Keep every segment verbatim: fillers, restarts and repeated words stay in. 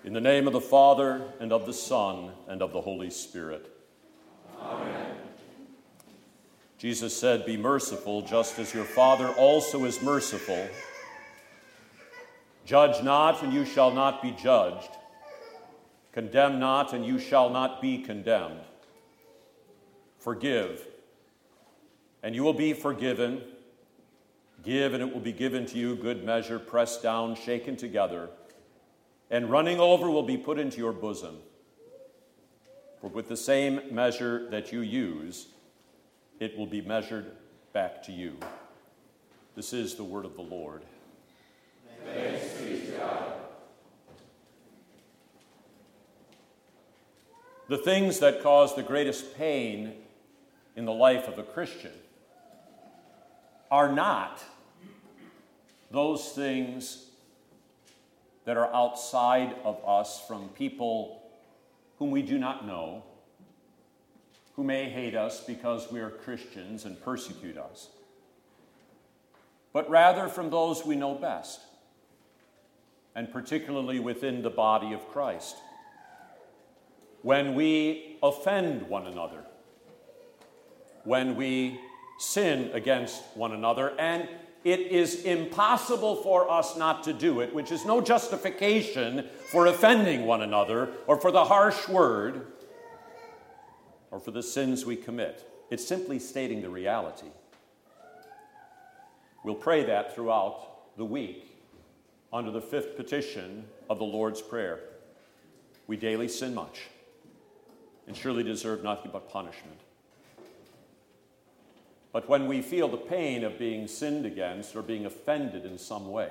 In the name of the Father, and of the Son, and of the Holy Spirit. Amen. Jesus said, "Be merciful, just as your Father also is merciful. Judge not, and you shall not be judged. Condemn not, and you shall not be condemned. Forgive, and you will be forgiven. Give, and it will be given to you, good measure, pressed down, shaken together, and running over will be put into your bosom. For with the same measure that you use, it will be measured back to you." This is the word of the Lord. Thanks be to God. The things that cause the greatest pain in the life of a Christian are not those things that are outside of us, from people whom we do not know, who may hate us because we are Christians and persecute us, but rather from those we know best, and particularly within the body of Christ. When we offend one another, when we sin against one another, and it is impossible for us not to do it, which is no justification for offending one another or for the harsh word or for the sins we commit. It's simply stating the reality. We'll pray that throughout the week under the fifth petition of the Lord's Prayer. We daily sin much and surely deserve nothing but punishment. But when we feel the pain of being sinned against or being offended in some way,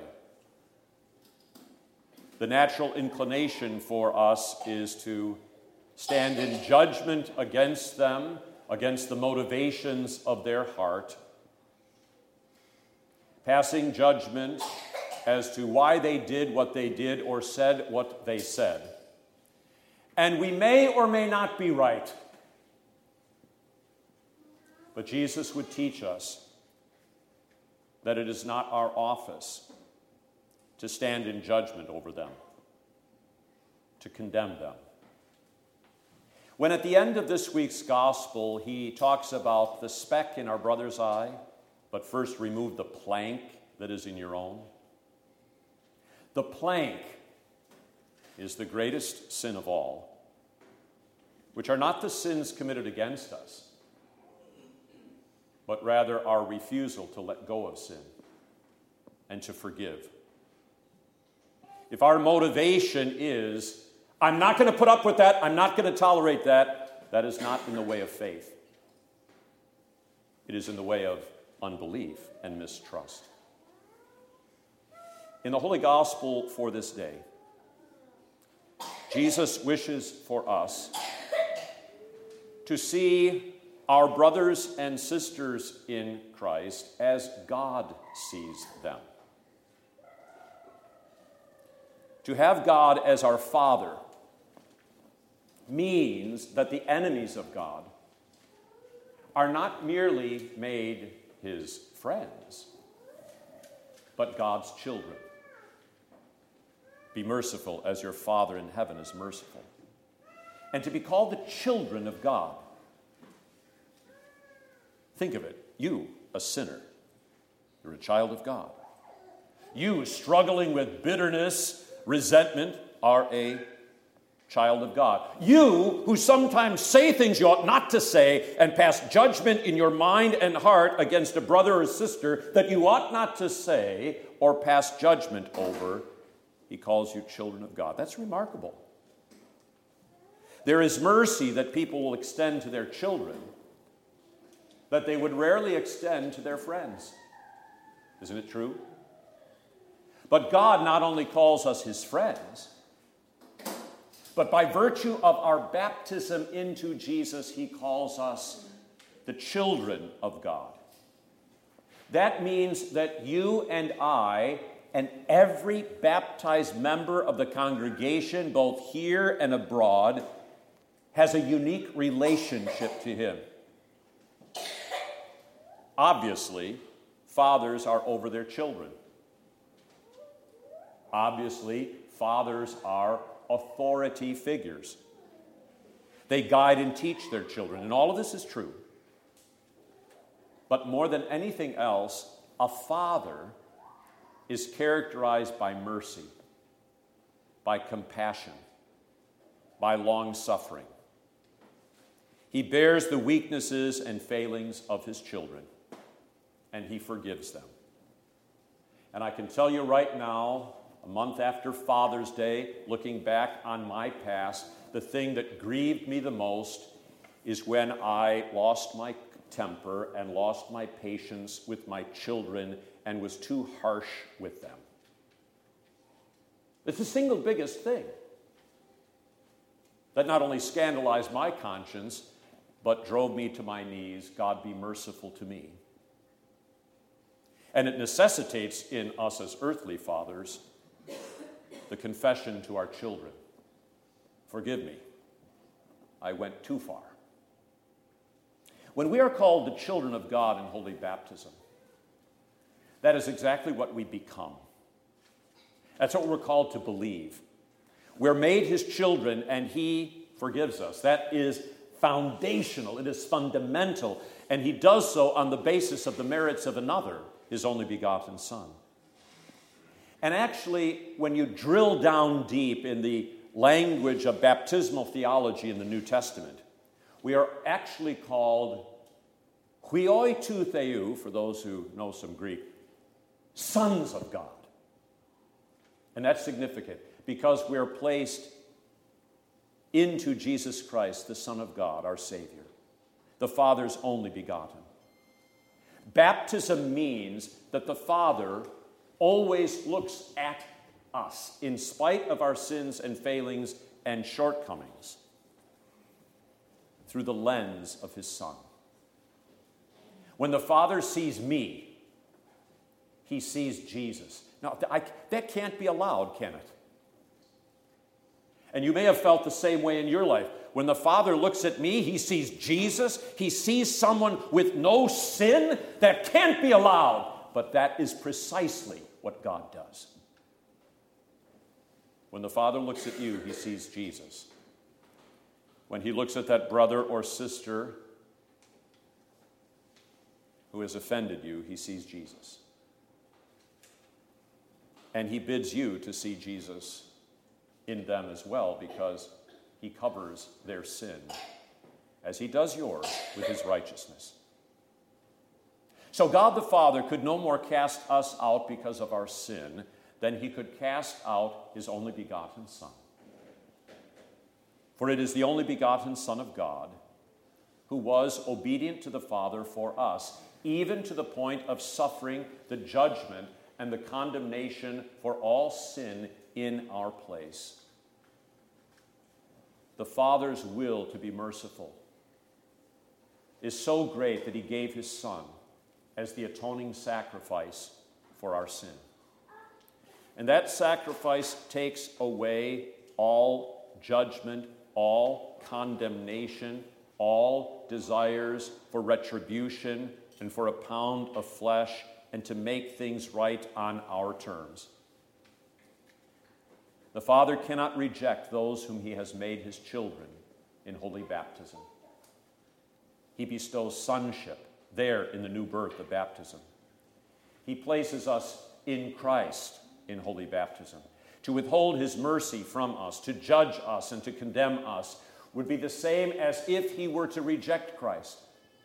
the natural inclination for us is to stand in judgment against them, against the motivations of their heart, passing judgment as to why they did what they did or said what they said. And we may or may not be right. But Jesus would teach us that it is not our office to stand in judgment over them, to condemn them. When at the end of this week's gospel, he talks about the speck in our brother's eye, but first remove the plank that is in your own. The plank is the greatest sin of all, which are not the sins committed against us, but rather our refusal to let go of sin and to forgive. If our motivation is, I'm not going to put up with that, I'm not going to tolerate that, that is not in the way of faith. It is in the way of unbelief and mistrust. In the Holy Gospel for this day, Jesus wishes for us to see our brothers and sisters in Christ as God sees them. To have God as our Father means that the enemies of God are not merely made his friends, but God's children. Be merciful as your Father in heaven is merciful. And to be called the children of God. Think of it. You, a sinner, you're a child of God. You, struggling with bitterness, resentment, are a child of God. You, who sometimes say things you ought not to say and pass judgment in your mind and heart against a brother or sister that you ought not to say or pass judgment over, he calls you children of God. That's remarkable. There is mercy that people will extend to their children that they would rarely extend to their friends. Isn't it true? But God not only calls us his friends, but by virtue of our baptism into Jesus, he calls us the children of God. That means that you and I and every baptized member of the congregation, both here and abroad, has a unique relationship to him. Obviously, fathers are over their children. Obviously, fathers are authority figures. They guide and teach their children, and all of this is true. But more than anything else, a father is characterized by mercy, by compassion, by long-suffering. He bears the weaknesses and failings of his children, and he forgives them. And I can tell you right now, a month after Father's Day, looking back on my past, the thing that grieved me the most is when I lost my temper and lost my patience with my children and was too harsh with them. It's the single biggest thing that not only scandalized my conscience, but drove me to my knees. God, be merciful to me. And it necessitates in us as earthly fathers the confession to our children. Forgive me, I went too far. When we are called the children of God in holy baptism, that is exactly what we become. That's what we're called to believe. We're made his children, and he forgives us. That is foundational. It is fundamental. And he does so on the basis of the merits of another, his only begotten Son. And actually, when you drill down deep in the language of baptismal theology in the New Testament, we are actually called huioi tu theou, for those who know some Greek, sons of God. And that's significant because we're placed into Jesus Christ, the Son of God, our Savior, the Father's only begotten. Baptism means that the Father always looks at us in spite of our sins and failings and shortcomings through the lens of his Son. When the Father sees me, he sees Jesus. Now, I, that can't be allowed, can it? And you may have felt the same way in your life. When the Father looks at me, he sees Jesus. He sees someone with no sin. That can't be allowed. But that is precisely what God does. When the Father looks at you, he sees Jesus. When he looks at that brother or sister who has offended you, he sees Jesus. And he bids you to see Jesus in them as well, because he covers their sin, as he does yours with his righteousness. So God the Father could no more cast us out because of our sin than he could cast out his only begotten Son. For it is the only begotten Son of God who was obedient to the Father for us, even to the point of suffering the judgment and the condemnation for all sin in our place. The Father's will to be merciful is so great that he gave his Son as the atoning sacrifice for our sin. And that sacrifice takes away all judgment, all condemnation, all desires for retribution and for a pound of flesh and to make things right on our terms. The Father cannot reject those whom he has made his children in holy baptism. He bestows sonship there in the new birth of baptism. He places us in Christ in holy baptism. To withhold his mercy from us, to judge us, and to condemn us would be the same as if he were to reject Christ.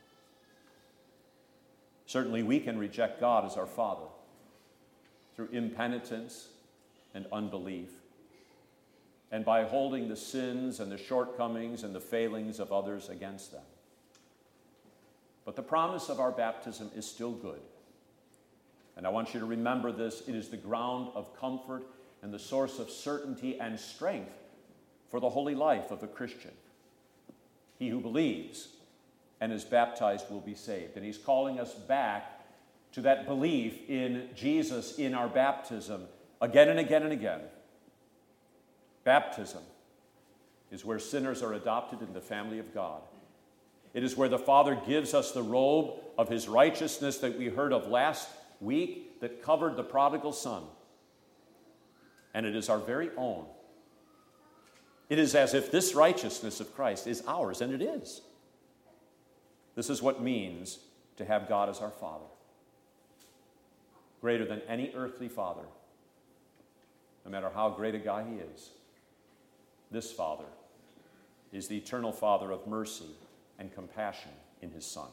Certainly we can reject God as our Father through impenitence and unbelief, and by holding the sins and the shortcomings and the failings of others against them. But the promise of our baptism is still good. And I want you to remember this. It is the ground of comfort and the source of certainty and strength for the holy life of a Christian. He who believes and is baptized will be saved. And he's calling us back to that belief in Jesus in our baptism again and again and again. Baptism is where sinners are adopted in the family of God. It is where the Father gives us the robe of his righteousness that we heard of last week that covered the prodigal son. And it is our very own. It is as if this righteousness of Christ is ours, and it is. This is what it means to have God as our Father. Greater than any earthly father, no matter how great a guy he is. This Father is the eternal Father of mercy and compassion in his Son.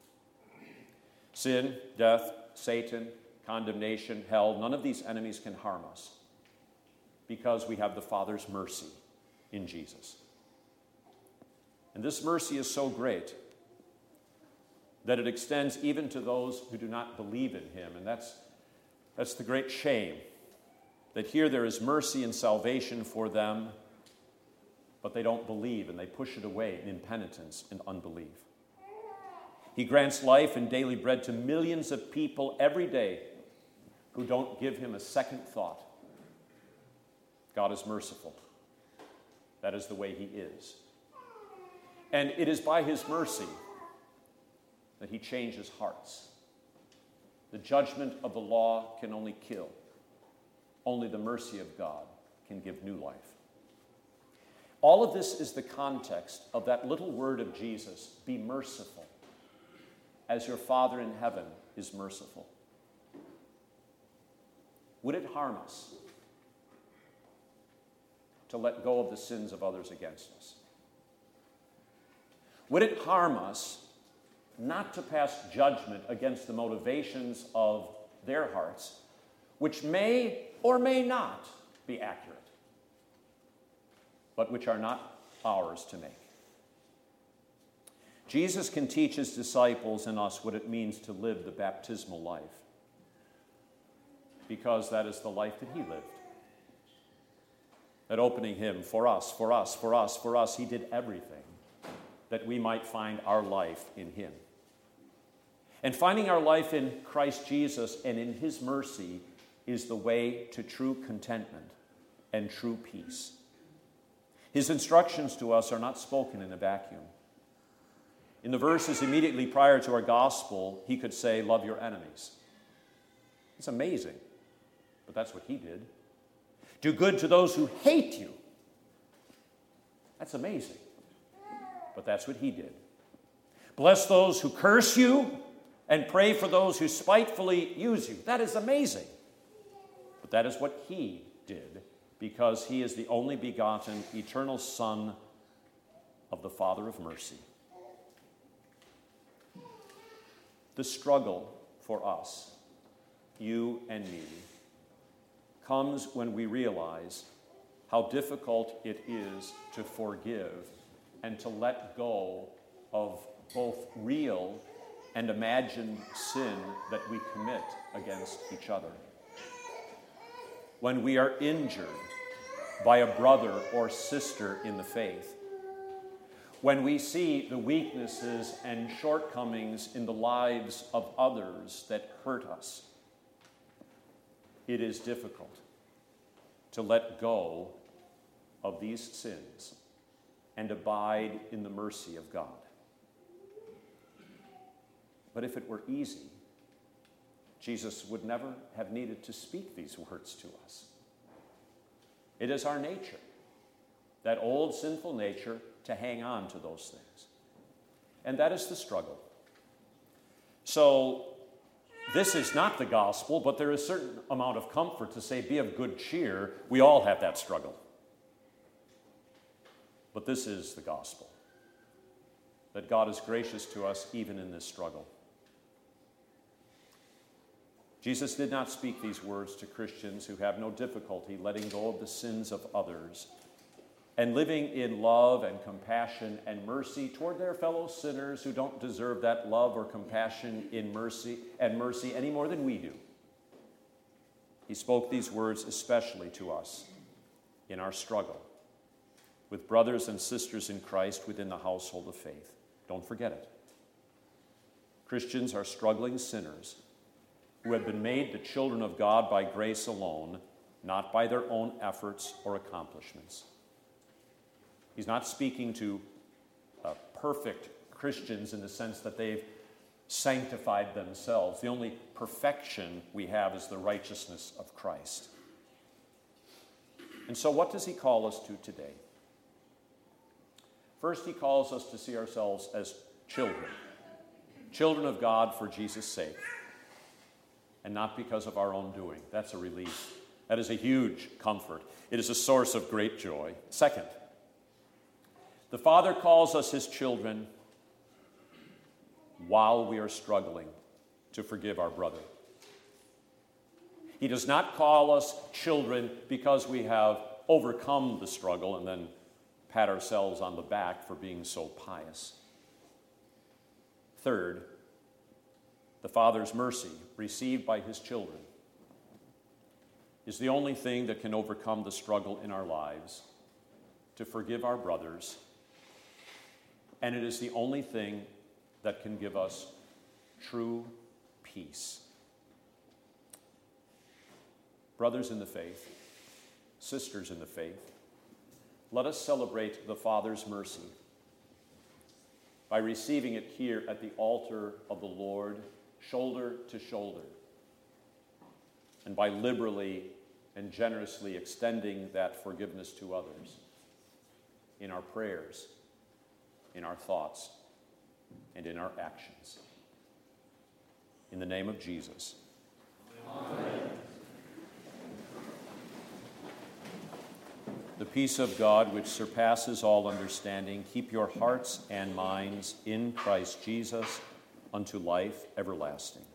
Sin, death, Satan, condemnation, hell, none of these enemies can harm us because we have the Father's mercy in Jesus. And this mercy is so great that it extends even to those who do not believe in him. And that's, that's the great shame, that here there is mercy and salvation for them, but they don't believe and they push it away in impenitence and unbelief. He grants life and daily bread to millions of people every day who don't give him a second thought. God is merciful. That is the way he is. And it is by his mercy that he changes hearts. The judgment of the law can only kill. Only the mercy of God can give new life. All of this is the context of that little word of Jesus, be merciful, as your Father in heaven is merciful. Would it harm us to let go of the sins of others against us? Would it harm us not to pass judgment against the motivations of their hearts, which may or may not be accurate, but which are not ours to make? Jesus can teach his disciples and us what it means to live the baptismal life, because that is the life that he lived. That opening hymn, for us, for us, for us, for us, he did everything that we might find our life in him. And finding our life in Christ Jesus and in his mercy is the way to true contentment and true peace. His instructions to us are not spoken in a vacuum. In the verses immediately prior to our gospel, he could say, love your enemies. It's amazing, but that's what he did. Do good to those who hate you. That's amazing, but that's what he did. Bless those who curse you and pray for those who spitefully use you. That is amazing, but that is what he did, because he is the only begotten, eternal Son of the Father of mercy. The struggle for us, you and me, comes when we realize how difficult it is to forgive and to let go of both real and imagined sin that we commit against each other. When we are injured by a brother or sister in the faith, when we see the weaknesses and shortcomings in the lives of others that hurt us, it is difficult to let go of these sins and abide in the mercy of God. But if it were easy, Jesus would never have needed to speak these words to us. It is our nature, that old sinful nature, to hang on to those things. And that is the struggle. So, this is not the gospel, but there is a certain amount of comfort to say, be of good cheer. We all have that struggle. But this is the gospel, that God is gracious to us even in this struggle. Jesus did not speak these words to Christians who have no difficulty letting go of the sins of others and living in love and compassion and mercy toward their fellow sinners who don't deserve that love or compassion in mercy and mercy any more than we do. He spoke these words especially to us in our struggle with brothers and sisters in Christ within the household of faith. Don't forget it. Christians are struggling sinners who have been made the children of God by grace alone, not by their own efforts or accomplishments. He's not speaking to uh, perfect Christians in the sense that they've sanctified themselves. The only perfection we have is the righteousness of Christ. And so what does he call us to today? First, he calls us to see ourselves as children, children of God for Jesus' sake, and not because of our own doing. That's a relief. That is a huge comfort. It is a source of great joy. Second, the Father calls us his children while we are struggling to forgive our brother. He does not call us children because we have overcome the struggle and then pat ourselves on the back for being so pious. Third, the Father's mercy received by his children is the only thing that can overcome the struggle in our lives to forgive our brothers, and it is the only thing that can give us true peace. Brothers in the faith, sisters in the faith, let us celebrate the Father's mercy by receiving it here at the altar of the Lord, shoulder to shoulder, and by liberally and generously extending that forgiveness to others in our prayers, in our thoughts, and in our actions. In the name of Jesus. Amen. The peace of God, which surpasses all understanding, keep your hearts and minds in Christ Jesus unto life everlasting.